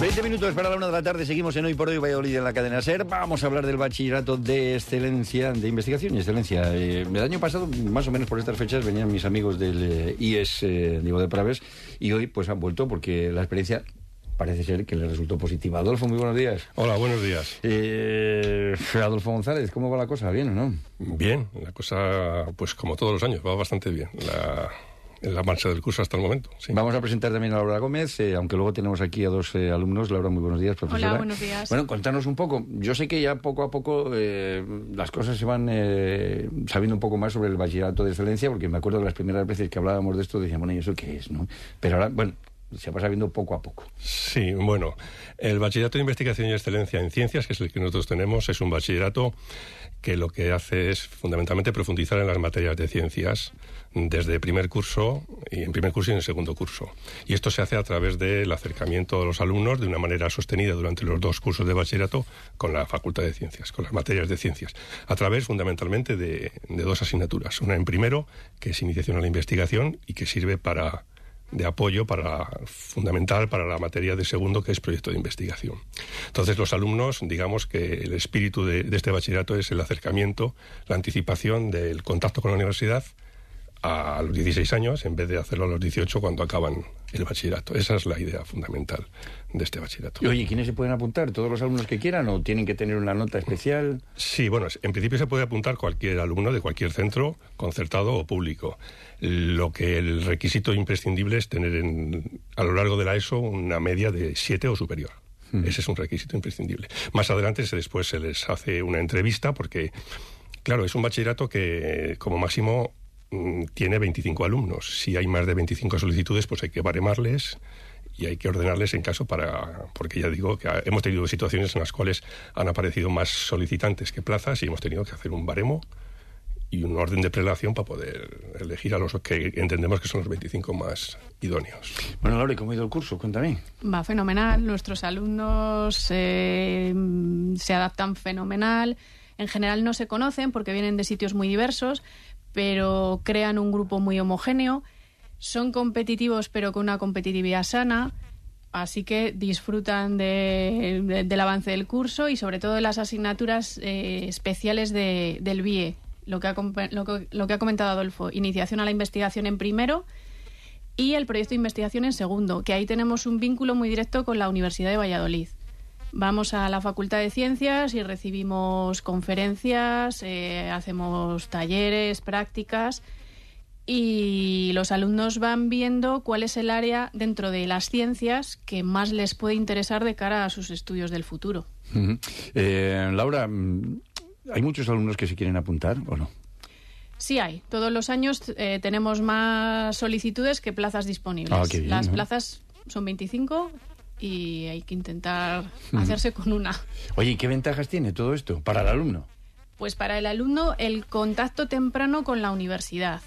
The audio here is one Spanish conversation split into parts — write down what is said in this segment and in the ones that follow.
20 minutos para la 1 de la tarde, seguimos en Hoy por Hoy Valladolid en la cadena SER. Vamos a hablar del bachillerato de excelencia, de investigación y excelencia. El año pasado, más o menos por estas fechas, venían mis amigos del IES Diego de Praves y hoy pues han vuelto porque la experiencia parece ser que les resultó positiva. Adolfo, muy buenos días. Hola, buenos días. Adolfo González, ¿cómo va la cosa? ¿Bien o no? Bien, la cosa, pues como todos los años, va bastante bien. En la marcha del curso hasta el momento. Sí. Vamos a presentar también a Laura Gómez, aunque luego tenemos aquí a dos alumnos. Laura, muy buenos días, profesora. Hola, buenos días. Bueno, contanos un poco. Yo sé que ya poco a poco las cosas se van sabiendo un poco más sobre el bachillerato de excelencia, porque me acuerdo de las primeras veces que hablábamos de esto, decíamos, bueno, ¿y eso qué es, no? Pero ahora, bueno, se va sabiendo poco a poco. Sí, bueno, el bachillerato de investigación y excelencia en ciencias, que es el que nosotros tenemos, es un bachillerato que lo que hace es fundamentalmente profundizar en las materias de ciencias desde primer curso y en el segundo curso. Y esto se hace a través del acercamiento de los alumnos de una manera sostenida durante los dos cursos de bachillerato con la Facultad de Ciencias, con las materias de ciencias, a través fundamentalmente de dos asignaturas. Una en primero, que es iniciación a la investigación y que sirve de apoyo fundamental para la materia de segundo, que es proyecto de investigación. Entonces, los alumnos, digamos que el espíritu de este bachillerato es el acercamiento, la anticipación del contacto con la universidad a los 16 años, en vez de hacerlo a los 18 cuando acaban el bachillerato. Esa es la idea fundamental de este bachillerato. Y, oye, ¿quiénes se pueden apuntar? ¿Todos los alumnos que quieran o tienen que tener una nota especial? Sí, bueno, en principio se puede apuntar cualquier alumno de cualquier centro, concertado o público. Lo que el requisito imprescindible es tener a lo largo de la ESO una media de 7 o superior. Ese es un requisito imprescindible. Más adelante después se les hace una entrevista porque, claro, es un bachillerato que como máximo tiene 25 alumnos. Si hay más de 25 solicitudes, pues hay que baremarles y hay que ordenarles en caso porque ya digo que hemos tenido situaciones en las cuales han aparecido más solicitantes que plazas y hemos tenido que hacer un baremo y un orden de prelación para poder elegir a los que entendemos que son los 25 más idóneos. Bueno, Laura, ¿cómo ha ido el curso? Cuéntame. Va fenomenal. Nuestros alumnos se adaptan fenomenal. En general no se conocen porque vienen de sitios muy diversos, pero crean un grupo muy homogéneo. Son competitivos, pero con una competitividad sana. Así que disfrutan del avance del curso y sobre todo de las asignaturas especiales del BIE. Lo que ha comentado Adolfo, iniciación a la investigación en primero y el proyecto de investigación en segundo, que ahí tenemos un vínculo muy directo con la Universidad de Valladolid. Vamos a la Facultad de Ciencias y recibimos conferencias, hacemos talleres, prácticas y los alumnos van viendo cuál es el área dentro de las ciencias que más les puede interesar de cara a sus estudios del futuro. Laura, ¿hay muchos alumnos que se quieren apuntar o no? Sí hay. Todos los años tenemos más solicitudes que plazas disponibles. Qué bien, las ¿no? plazas son 25 y hay que intentar hacerse con una. Oye, ¿y qué ventajas tiene todo esto para el alumno? Pues para el alumno el contacto temprano con la universidad.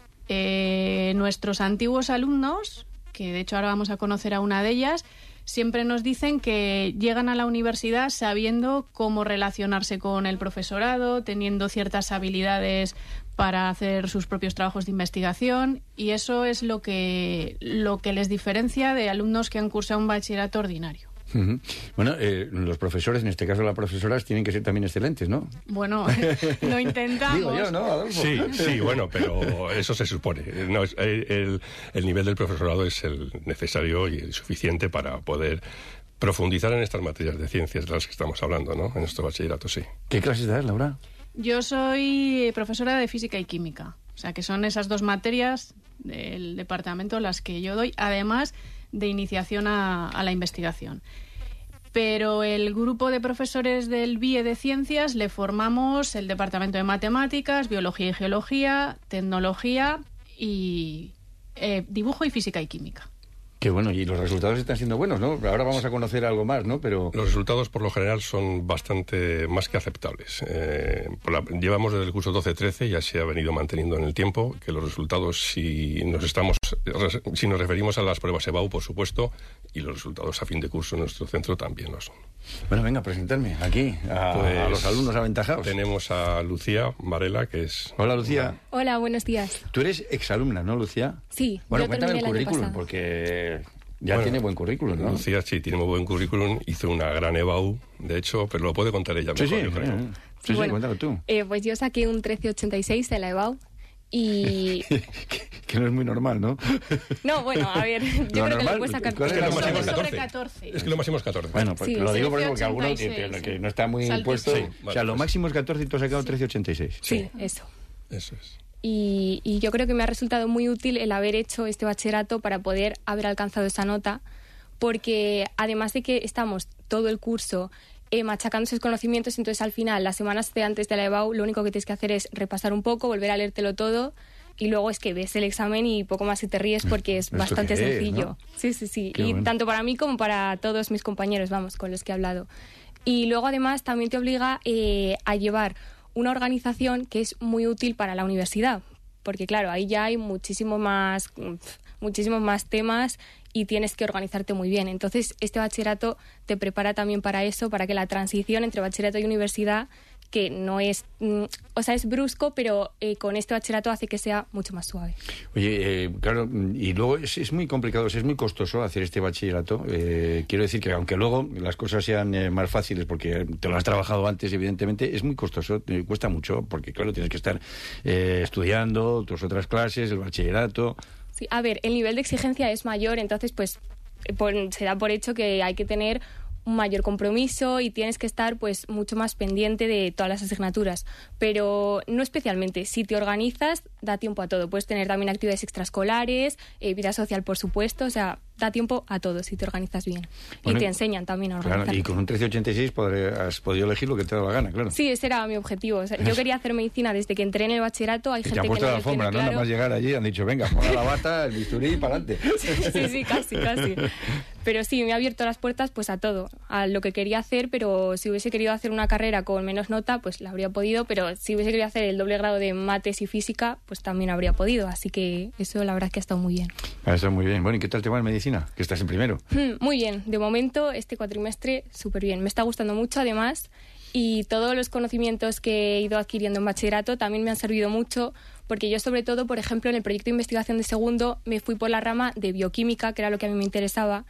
Nuestros antiguos alumnos, que de hecho ahora vamos a conocer a una de ellas, siempre nos dicen que llegan a la universidad sabiendo cómo relacionarse con el profesorado, teniendo ciertas habilidades para hacer sus propios trabajos de investigación, y eso es lo que les diferencia de alumnos que han cursado un bachillerato ordinario. Bueno, los profesores, en este caso las profesoras, tienen que ser también excelentes, ¿no? Bueno, lo intentamos. Digo yo, ¿no, Adolfo? Sí, bueno, pero eso se supone. No, el nivel del profesorado es el necesario y el suficiente para poder profundizar en estas materias de ciencias de las que estamos hablando, ¿no? En nuestro bachillerato, sí. ¿Qué clases das, Laura? Yo soy profesora de Física y Química, o sea que son esas dos materias del departamento las que yo doy, además de iniciación a la investigación. Pero el grupo de profesores del BIE de Ciencias le formamos el departamento de Matemáticas, Biología y Geología, Tecnología y Dibujo y Física y Química. Qué bueno, y los resultados están siendo buenos, ¿no? Ahora vamos a conocer algo más, ¿no? Pero los resultados, por lo general, son bastante más que aceptables. Llevamos desde el curso 12-13, ya se ha venido manteniendo en el tiempo, que los resultados, si nos referimos a las pruebas EBAU, por supuesto, y los resultados a fin de curso en nuestro centro también lo son. Bueno, venga, presentarme aquí a los alumnos aventajados. Tenemos a Lucía Varela, que es... Hola, Lucía. Hola, buenos días. Tú eres exalumna, ¿no, Lucía? Sí. Bueno, yo cuéntame el terminé el año currículum, pasado. porque Ya Bueno, tiene buen currículum, ¿no? Lucía sí tiene muy buen currículum, hizo una gran EBAU, de hecho, pero lo puede contar ella mejor, Sí, yo creo. Sí, Bueno, cuéntalo tú. Pues yo saqué un 1386 de la EBAU y... Que no es muy normal, ¿no? No, bueno, a ver, yo Lo creo que normal, lo puedes sacar. ¿cuál es Es que lo lo máximo es Sobre 14. 14. Es que lo máximo es 14. Bueno, pues Sí, lo digo porque 1386, alguno que no está muy Saltito. puesto. Sí, O sea, vale, lo pues. máximo es 14 y tú has sacado 1386. Sí, eso. Eso es. Y yo creo que me ha resultado muy útil el haber hecho este bachillerato para poder haber alcanzado esa nota, porque además de que estamos todo el curso machacando esos conocimientos, entonces al final, las semanas de antes de la EBAU, lo único que tienes que hacer es repasar un poco, volver a leértelo todo, y luego es que ves el examen y poco más y te ríes porque es Esto bastante que es, sencillo. ¿no? Sí. Qué Y bueno. tanto para mí como para todos mis compañeros, vamos, con los que he hablado. Y luego además también te obliga a llevar una organización que es muy útil para la universidad, porque claro, ahí ya hay muchísimos más temas y tienes que organizarte muy bien. Entonces, este bachillerato te prepara también para eso, para que la transición entre bachillerato y universidad, que no es, o sea, es brusco, pero con este bachillerato hace que sea mucho más suave. Oye, claro, y luego es muy complicado, es muy costoso hacer este bachillerato. Quiero decir que aunque luego las cosas sean más fáciles porque te lo has trabajado antes, evidentemente, es muy costoso, cuesta mucho, porque claro, tienes que estar estudiando tus otras clases, el bachillerato. Sí, a ver, el nivel de exigencia es mayor, entonces pues se da por hecho que hay que tener un mayor compromiso y tienes que estar pues mucho más pendiente de todas las asignaturas, pero no especialmente. Si te organizas, da tiempo a todo. Puedes tener también actividades extraescolares, vida social, por supuesto, o sea, da tiempo a todo si te organizas bien. Bueno, y te enseñan también a organizarte. Claro, y con un 1386 has podido elegir lo que te da la gana, claro. Sí, ese era mi objetivo. O sea, yo quería hacer medicina desde que entré en el bachillerato. Hay Y te gente han que puesto no la lo tiene alfombra, ¿no? claro. Nada más llegar allí han dicho, venga, pon la bata, el bisturí y para adelante. Sí, casi. Pero sí, me ha abierto las puertas pues a todo, a lo que quería hacer, pero si hubiese querido hacer una carrera con menos nota, pues la habría podido, pero si hubiese querido hacer el doble grado de mates y física, pues también habría podido, así que eso la verdad es que ha estado muy bien. Está muy bien. Bueno, ¿y qué tal te va en medicina? Que estás en primero. Muy bien, de momento este cuatrimestre súper bien, me está gustando mucho además. Y todos los conocimientos que he ido adquiriendo en bachillerato también me han servido mucho, porque yo sobre todo, por ejemplo, en el proyecto de investigación de segundo me fui por la rama de bioquímica, que era lo que a mí me interesaba,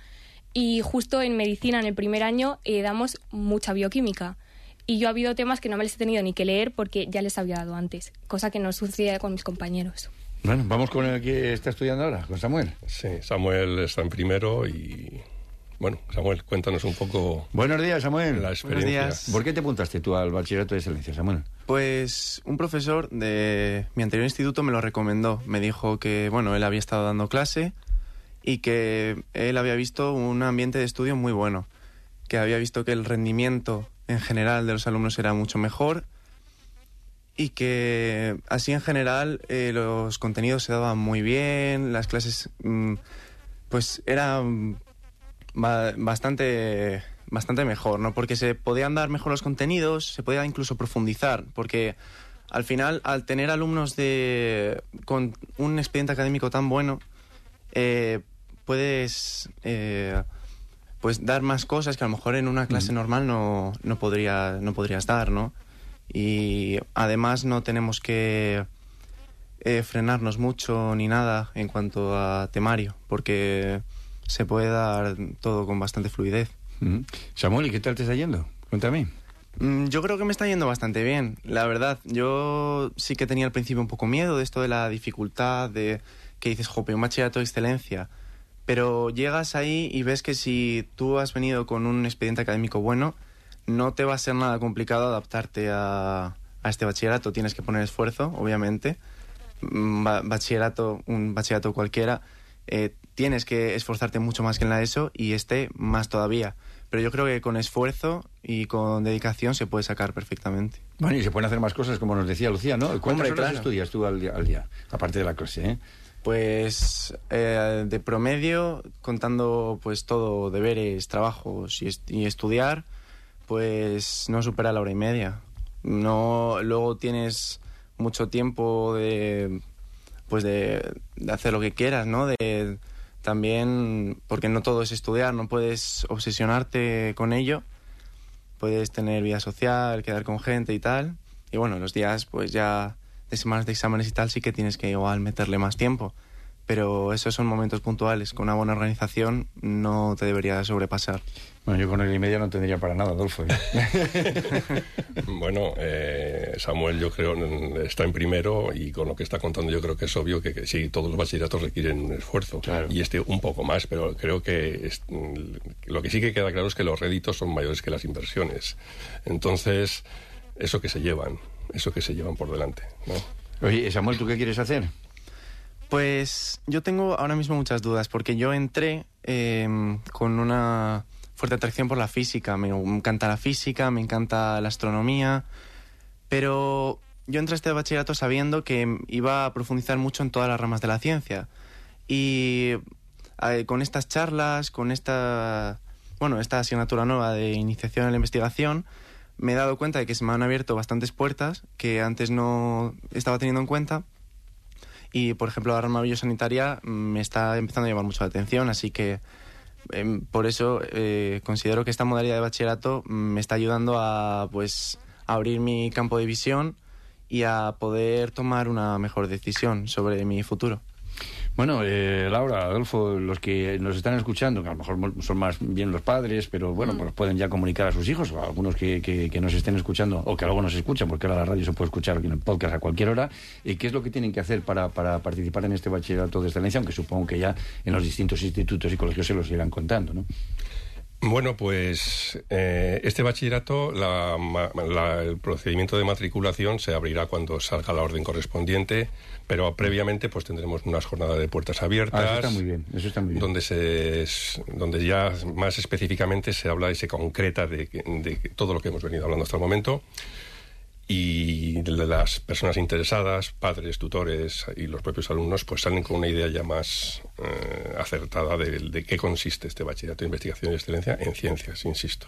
y justo en medicina, en el primer año, damos mucha bioquímica. Y yo ha habido temas que no me les he tenido ni que leer porque ya les había dado antes, cosa que no sucedía con mis compañeros. Bueno, vamos con el que está estudiando ahora, con Samuel. Sí, Samuel está en primero y... Bueno, Samuel, cuéntanos un poco Buenos días, Samuel. la experiencia. Buenos días. ¿Por qué te apuntaste tú al bachillerato de excelencia, Samuel? Pues un profesor de mi anterior instituto me lo recomendó. Me dijo que, bueno, él había estado dando clase y que él había visto un ambiente de estudio muy bueno, que había visto que el rendimiento en general de los alumnos era mucho mejor y que así en general los contenidos se daban muy bien, las clases pues eran bastante mejor, ¿no? Porque se podían dar mejor los contenidos, se podía incluso profundizar, porque al final, al tener alumnos con un expediente académico tan bueno, puedes pues dar más cosas que a lo mejor en una clase normal no podrías dar, ¿no? Y además no tenemos que frenarnos mucho ni nada en cuanto a temario, porque se puede dar todo con bastante fluidez. Samuel, ¿y qué tal te está yendo? Cuéntame. Yo creo que me está yendo bastante bien, la verdad. Yo sí que tenía al principio un poco miedo de esto de la dificultad, de que dices, jope, un bachillerato de excelencia. Pero llegas ahí y ves que si tú has venido con un expediente académico bueno, no te va a ser nada complicado adaptarte a este bachillerato. Tienes que poner esfuerzo, obviamente. Un bachillerato cualquiera, tienes que esforzarte mucho más que en la ESO y más todavía. Pero yo creo que con esfuerzo y con dedicación se puede sacar perfectamente. Bueno, y se pueden hacer más cosas, como nos decía Lucía, ¿no? ¿Cuántas Hombre, horas claro. estudias tú al día? Aparte de la clase, ¿eh? Pues de promedio, contando pues todo, deberes, trabajos y estudiar, pues no supera la hora y media. No, luego tienes mucho tiempo de hacer lo que quieras, ¿no? También, porque no todo es estudiar, no puedes obsesionarte con ello. Puedes tener vida social, quedar con gente y tal. Y bueno, los días pues ya de semanas de exámenes y tal sí que tienes que igual meterle más tiempo. pero esos son momentos puntuales. Con una buena organización no te debería sobrepasar. Bueno, yo con 1,5 no tendría para nada, Adolfo. Bueno, Samuel, yo creo, está en primero, y con lo que está contando yo creo que es obvio que sí, todos los bachilleratos requieren un esfuerzo, claro. Y un poco más, pero creo que lo que sí que queda claro es que los réditos son mayores que las inversiones. Entonces, eso que se llevan por delante, ¿no? Oye, Samuel, ¿tú qué quieres hacer? Pues yo tengo ahora mismo muchas dudas, porque yo entré con una fuerte atracción por la física. Me encanta la física, me encanta la astronomía, pero yo entré a este bachillerato sabiendo que iba a profundizar mucho en todas las ramas de la ciencia. Y con estas charlas, con esta asignatura nueva de iniciación a la investigación, me he dado cuenta de que se me han abierto bastantes puertas que antes no estaba teniendo en cuenta. Y, por ejemplo, la rama biosanitaria me está empezando a llamar mucho la atención, así que por eso considero que esta modalidad de bachillerato me está ayudando a abrir mi campo de visión y a poder tomar una mejor decisión sobre mi futuro. Bueno, Laura, Adolfo, los que nos están escuchando, que a lo mejor son más bien los padres, pero bueno, pues pueden ya comunicar a sus hijos, o a algunos que nos estén escuchando, o que luego nos escuchan, porque ahora la radio se puede escuchar en el podcast a cualquier hora, y qué es lo que tienen que hacer para participar en este bachillerato de excelencia, aunque supongo que ya en los distintos institutos y colegios se los irán contando, ¿no? Bueno, pues este bachillerato, el procedimiento de matriculación se abrirá cuando salga la orden correspondiente, pero previamente pues tendremos unas jornadas de puertas abiertas. Eso está muy bien, eso está muy bien. Donde ya más específicamente se habla y se concreta de todo lo que hemos venido hablando hasta el momento. Y de las personas interesadas, padres, tutores y los propios alumnos, pues salen con una idea ya más acertada de qué consiste este bachillerato de investigación y excelencia en ciencias, insisto.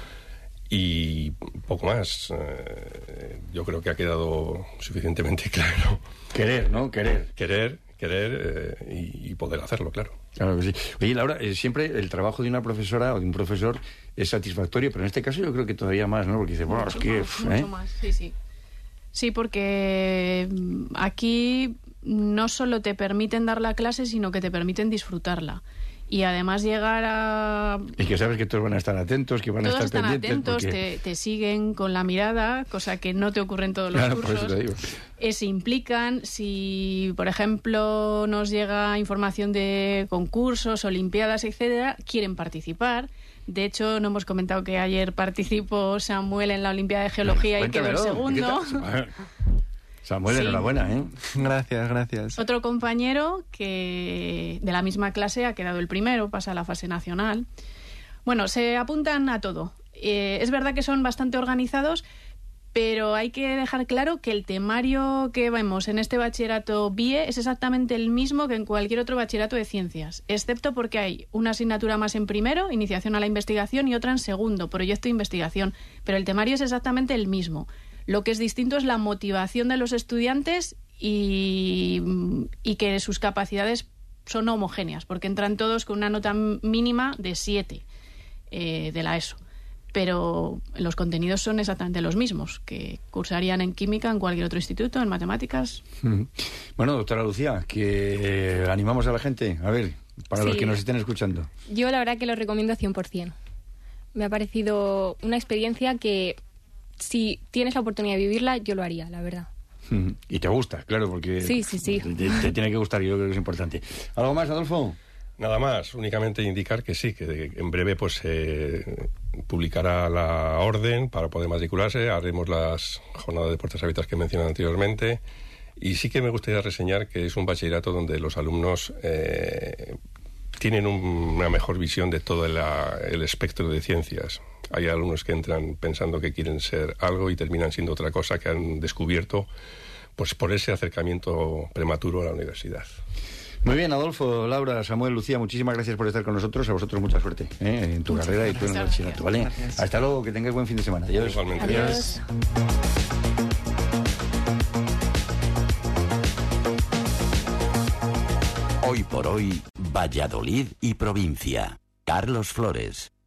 Y poco más. Yo creo que ha quedado suficientemente claro. Querer, ¿no? Querer y poder hacerlo, claro. Claro que sí. Oye, Laura, siempre el trabajo de una profesora o de un profesor es satisfactorio, pero en este caso yo creo que todavía más, ¿no? Porque dice, bueno, es que... Mucho más, sí. Sí, porque aquí no solo te permiten dar la clase, sino que te permiten disfrutarla. Y además llegar a... Y que sabes que todos van a estar atentos, que van a estar pendientes. Todos están atentos, porque... te siguen con la mirada, cosa que no te ocurre en todos los cursos. Por eso te digo. Se implican. Si, por ejemplo, nos llega información de concursos, olimpiadas, etcétera, quieren participar. De hecho, no hemos comentado que ayer participó Samuel en la Olimpiada de Geología y quedó el segundo. Samuel, sí. Enhorabuena, ¿eh? Gracias. Otro compañero que de la misma clase ha quedado el primero, pasa a la fase nacional. Bueno, se apuntan a todo. Es verdad que son bastante organizados, pero hay que dejar claro que el temario que vemos en este bachillerato BIE es exactamente el mismo que en cualquier otro bachillerato de ciencias, excepto porque hay una asignatura más en primero, iniciación a la investigación, y otra en segundo, proyecto de investigación. Pero el temario es exactamente el mismo. Lo que es distinto es la motivación de los estudiantes y que sus capacidades son homogéneas, porque entran todos con una nota mínima de 7 de la ESO. Pero los contenidos son exactamente los mismos que cursarían en química en cualquier otro instituto, en matemáticas. Bueno, doctora Lucía, que animamos a la gente, a ver, para los que nos estén escuchando. Yo la verdad que lo recomiendo 100%. Me ha parecido una experiencia que, si tienes la oportunidad de vivirla, yo lo haría, la verdad. Y te gusta, claro, porque sí. Te tiene que gustar, yo creo que es importante. ¿Algo más, Adolfo? Nada más, únicamente indicar que sí, que en breve pues se publicará la orden para poder matricularse, haremos las jornadas de puertas abiertas que mencioné anteriormente, y sí que me gustaría reseñar que es un bachillerato donde los alumnos tienen una mejor visión de todo el espectro de ciencias. Hay alumnos que entran pensando que quieren ser algo y terminan siendo otra cosa que han descubierto pues por ese acercamiento prematuro a la universidad. Muy bien, Adolfo, Laura, Samuel, Lucía, muchísimas gracias por estar con nosotros. A vosotros mucha suerte en tu carrera y tú en el bachillerato, ¿vale? Gracias. Hasta luego, que tengáis buen fin de semana. Adiós. Igualmente. Adiós. Hoy por hoy, Valladolid y provincia. Carlos Flores.